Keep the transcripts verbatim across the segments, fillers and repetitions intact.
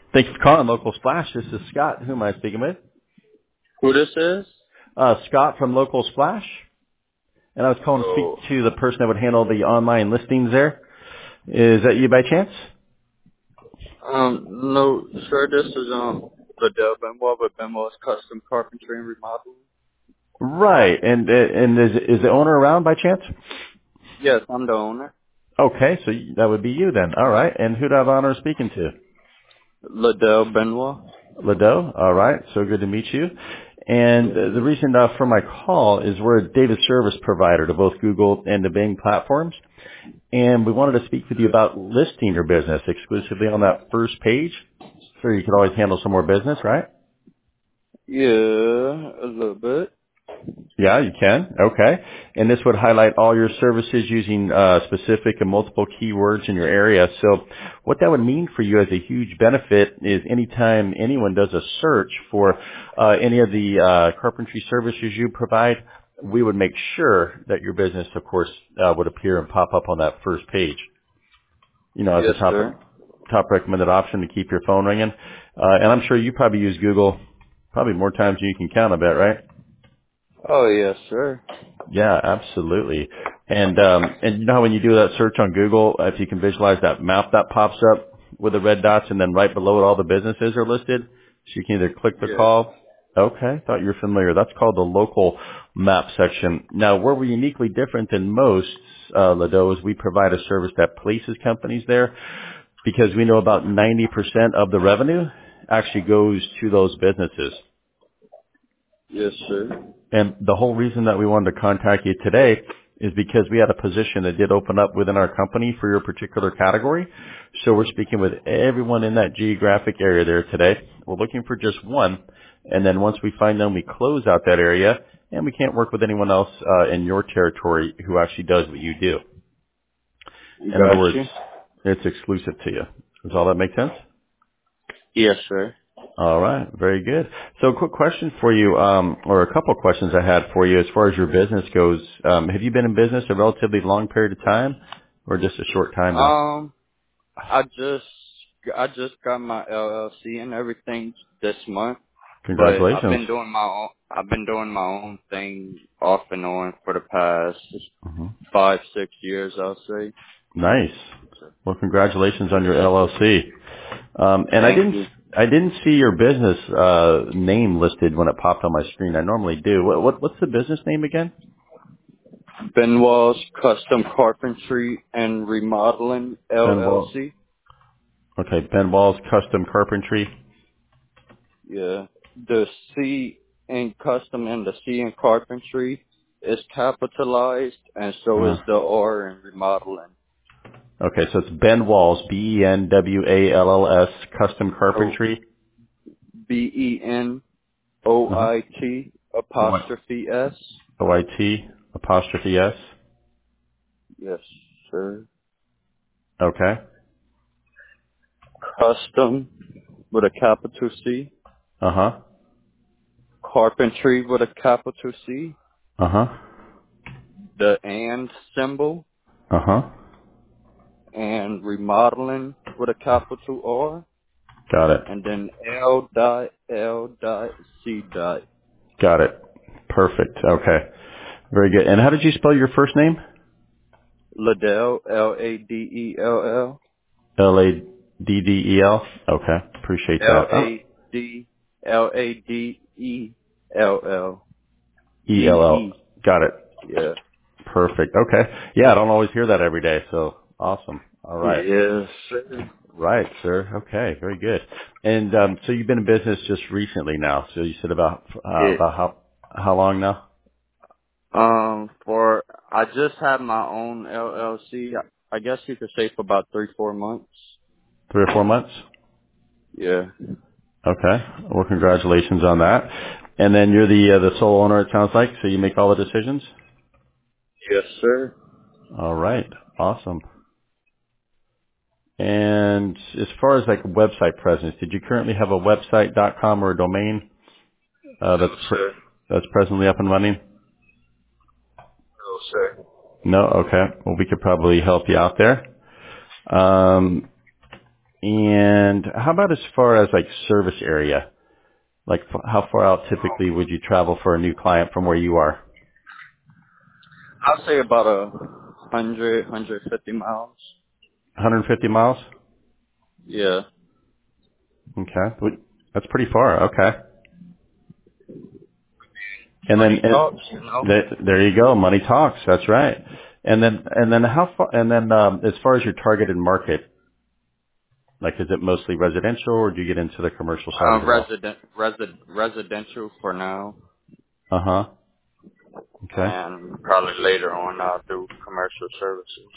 Thank you for calling Local Splash. This is Scott. Who am I speaking with? Who this is? Uh, Scott from Local Splash. And I was calling to Oh, speak to the person that would handle the online listings there. Is that you by chance? um, no, sir, this is, um, Liddell Benoit with Benoit's Custom Carpentry and Remodeling. Right. And and is is the owner around by chance? Yes, I'm the owner. Okay, so that would be you then. All right. And who do I have the honor of speaking to? Liddell Benoit. Lado. All right. So good to meet you. And uh, the reason uh, for my call is we're a data service provider to both Google and the Bing platforms. And we wanted to speak with you about listing your business exclusively on that first page so you could always handle some more business, right? Yeah, a little bit. Yeah, you can. Okay. And this would highlight all your services using uh, specific and multiple keywords in your area. So what that would mean for you as a huge benefit is anytime anyone does a search for uh, any of the uh, carpentry services you provide, we would make sure that your business, of course, uh, would appear and pop up on that first page, you know, as a Yes, top sir. top recommended option to keep your phone ringing. Uh, and I'm sure you probably use Google probably more times than you can count, I bet, right? Oh, yes, sir. Yeah, absolutely. And um, and you know how when you do that search on Google, if you can visualize that map that pops up with the red dots, and then right below it all the businesses are listed, so you can either click the Yes. call. Okay, thought you were familiar. That's called the local map section. Now, where we're uniquely different than most, uh, Lado, is we provide a service that places companies there because we know about ninety percent of the revenue actually goes to those businesses. Yes, sir. And the whole reason that we wanted to contact you today is because we had a position that did open up within our company for your particular category. So we're speaking with everyone in that geographic area there today. We're looking for just one. And then once we find them, we close out that area and we can't work with anyone else uh, in your territory who actually does what you do. In other Got words, you. it's exclusive to you. Does all that make sense? Yes, sir. All right. Very good. So a quick question for you, um, or a couple of questions I had for you as far as your business goes. Um, have you been in business a relatively long period of time or just a short time now? Um, I just, I just got my L L C and everything this month. But I've Congratulations. been doing my own. I've been doing my own thing off and on for the past hmm five, six years, I'll say. Nice. So, Well, congratulations on your L L C. Um, and I thank didn't, you. I didn't see your business, uh, name listed when it popped on my screen. I normally do. What, what what's the business name again? Benoit's Custom Carpentry and Remodeling Ben L L Wall. C. Okay. Ben Wall's Custom Carpentry. Yeah. The C in custom and the C in carpentry is capitalized, and so Uh, is the R in remodeling. Okay, so it's Ben Walls, B E N W A L L S, Custom No, Carpentry. B E N O Uh-huh. I T O- apostrophe S. O-I-T, apostrophe S. Yes, sir. Okay. Custom with a capital C, Uh-huh. carpentry with a capital C, Uh-huh. the and symbol, Uh-huh. and remodeling with a capital R, Got it. and then L dot L dot C dot. Got it. Perfect. Okay. Very good. And how did you spell your first name? Liddell, L A D E L L, L A D D E L. Okay. Appreciate that. L Oh. A D L A D E L L, D E L L. E. Got it. Yeah. Perfect. Okay. Yeah, I don't always hear that every day, so awesome. All right. Yes, sir. Right, sir. Okay, very good. And um, so you've been in business just recently now. So you said about uh, Yeah. about how how long now? Um, for I just had my own L L C. I guess you could say for about three, four months. Three or four months. Yeah. Okay. Well, congratulations on that. And then you're the uh, the sole owner. It sounds like. So you make all the decisions. Yes, sir. All right. Awesome. And as far as like website presence, did you currently have a website dot com or a domain uh, No, that's pr- sir. that's presently up and running? No, sir. No. Okay. Well, we could probably help you out there. Um, And how about as far as like service area? Like f- how far out typically would you travel for a new client from where you are? I'll say about a hundred, hundred fifty miles. one hundred fifty miles? Yeah. Okay. Would- That's pretty far. Okay. And then Money it, talks, you know. th- there you go. Money talks. That's right. And then, and then how far, and then, um, as far as your targeted market, like is it mostly residential or do you get into the commercial side Uh, as well? resident, resi- residential for now, Uh huh. Okay. and probably later on I'll do commercial services.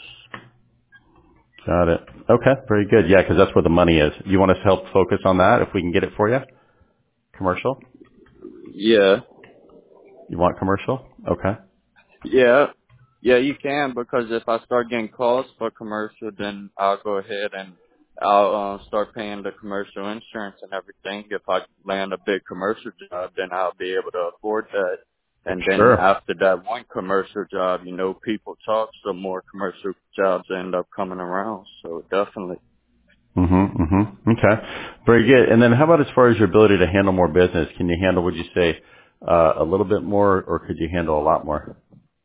Got it. Okay. Very good. Yeah, because that's where the money is. You want us to help focus on that if we can get it for you? Commercial? Yeah. You want commercial? Okay. Yeah. Yeah, you can, because if I start getting calls for commercial, then I'll go ahead and I'll uh, start paying the commercial insurance and everything. If I land a big commercial job, then I'll be able to afford that. And then Sure. after that one commercial job, you know, people talk, so more commercial jobs end up coming around. So definitely. Mm-hmm. Mm-hmm. Okay. Very good. And then how about as far as your ability to handle more business? Can you handle, would you say, uh, a little bit more or could you handle a lot more?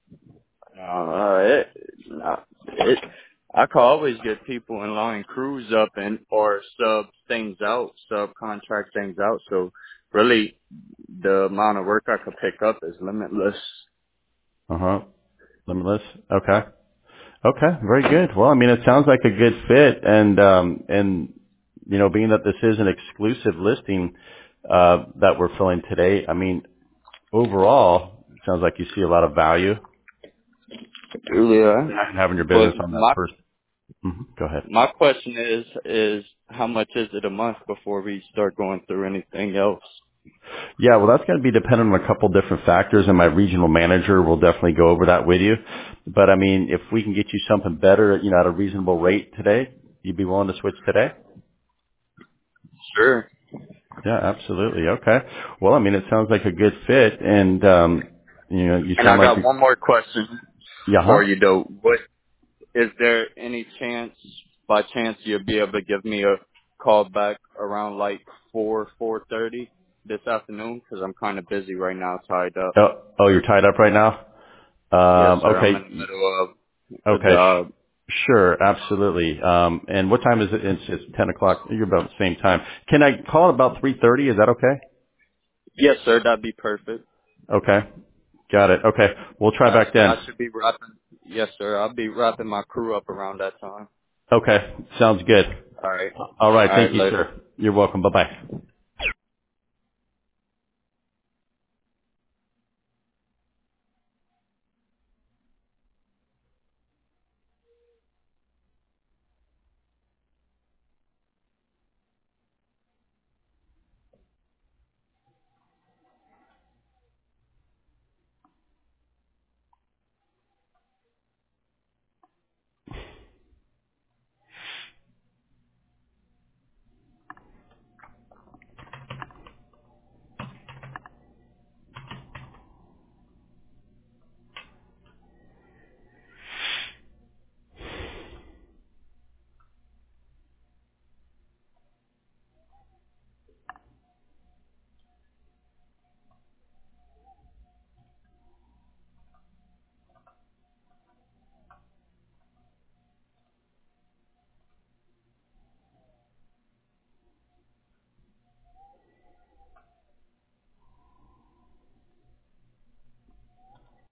Uh, it, uh, it, I could always get people in line crews up and, or sub things out, subcontract things out. So really the amount of work I could pick up is limitless. Uh-huh. Limitless. Okay. Okay. Very good. Well, I mean, it sounds like a good fit and, um, and, you know, being that this is an exclusive listing, uh, that we're filling today, I mean, overall, it sounds like you see a lot of value Yeah. in having your But business on that my, first. Mhm. Go ahead. my question is, is how much is it a month before we start going through anything else? Yeah, well, that's going to be dependent on a couple different factors, and my regional manager will definitely go over that with you. But I mean, if we can get you something better, you know, at a reasonable rate today, you'd be willing to switch today? Sure. Yeah, absolutely. Okay. Well, I mean, it sounds like a good fit, and um, you know, you And I sound like got you. one more question Yeah, for huh? you though. What Is there any chance, by chance, you'll be able to give me a call back around like four, four thirty this afternoon? Because I'm kind of busy right now, tied up. Oh, oh, you're tied up right now. Yes, Um, sir. I'm in the okay, middle of a okay, job. sh- sure, absolutely. Um, and what time is it? It's, it's ten o'clock. You're about the same time. Can I call it about three thirty? Is that okay? Yes, sir. That'd be perfect. Okay. Got it. Okay. We'll try I, back sh- then. I should be wrapping. Yes, sir. I'll be wrapping my crew up around that time. Okay. Sounds good. All right. All right. All Thank right. you, Later. sir. You're welcome. Bye-bye.